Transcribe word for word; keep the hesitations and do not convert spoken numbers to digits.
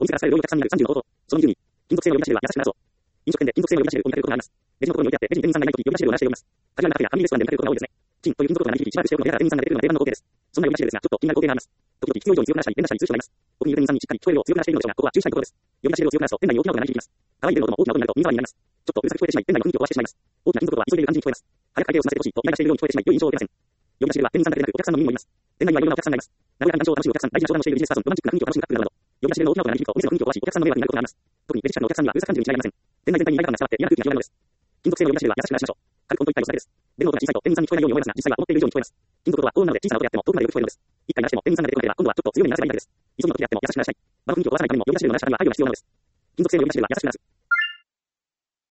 お店が使える料理をたくさんになるさんじゅうの方法。そのにじゅうに、金属製の呼び出しでは優しくならそう。飲食店で金属製の呼び出しでを見かけることがあります。レジのところに置いてあって、レジに店員さんがいないとき呼び出しでを鳴らして呼びます。カジュアルなカフェやファミリーレストランで見かけることが多いですね。チンという金属音が鳴り響き、しばらくしておくので、店員さんが出てくるのが定番の光景です。そんな呼び出しでですが、ちょっと気になる光景があります。時々必要以上に強く鳴らしたり、連打したりする人がいます。特にいる店員さんにしっかり聞こえるよう強く鳴らしているのでしょうが、ここは注意したいところです。呼び出しでを強く鳴らすと、店内に大きな音が鳴り響きます。乾いている音も大きな音になると耳障りになります。ちょっとうるさく聞こえてしまい、店内の雰囲気を壊してしまいます。大きな金属音は急いでいる感じに聞こえます。早く会計を済ませてほしいとイライラしているように聞こえてしまい、良い印象を受けません。呼び出しでは店員さんだけでなくお客さんの耳もいます。店内にはいろんなお客さんがいます。和やかな談笑を楽しむお客さん、大事な商談をしているビジネスパーソン、ロマンチックな雰囲気を楽しむカップルなど。呼び出しでの大きな音が鳴り響くと、お店の雰囲気を壊し、お客さんの迷惑になることがあります。特にレジ近くのお客さんにはうるさく感じるに違いありません。店内全体に違和感が伝わって嫌な空気が広がるのです。金属製の呼び出しでは優しく鳴らしましょう。軽く音と一体お酒です。ベルの音が小さいと店員さんに聞こえないように思いますが、実際は思っている以上に聞こえます。金属音は高音なので小さな音であっても遠くまでよく聞こえるのです。一回鳴らしても店員さんが出てこなければ、今度はちょっと強めに鳴らせばいいだけです。急ぎの時であっても優しく鳴らしたい。場の雰囲気を壊さないためにも呼び出しでの鳴らし方には配慮が必要なのです。金属製の呼び出しでは優しく鳴らす。